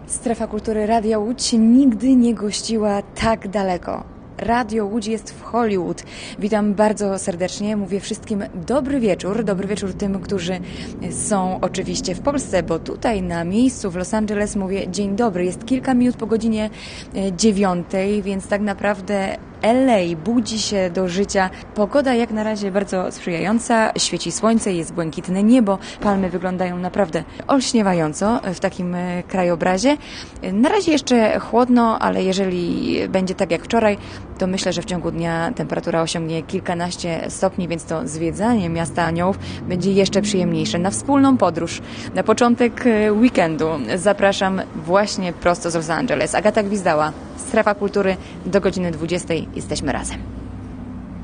Strefa Kultury Radia Łódź nigdy nie gościła tak daleko. Radio Łódź jest w Hollywood. Witam bardzo serdecznie. Mówię wszystkim dobry wieczór. Dobry wieczór tym, którzy są oczywiście w Polsce, bo tutaj na miejscu w Los Angeles mówię dzień dobry. Jest kilka minut po godzinie 9, więc tak naprawdę LA budzi się do życia. Pogoda jak na razie bardzo sprzyjająca. Świeci słońce, jest błękitne niebo. Palmy wyglądają naprawdę olśniewająco w takim krajobrazie. Na razie jeszcze chłodno, ale jeżeli będzie tak jak wczoraj, to myślę, że w ciągu dnia temperatura osiągnie kilkanaście stopni, więc to zwiedzanie Miasta Aniołów będzie jeszcze przyjemniejsze. Na wspólną podróż, na początek weekendu zapraszam właśnie prosto z Los Angeles. Agata Gwizdała, Strefa Kultury do godziny 20. Jesteśmy razem.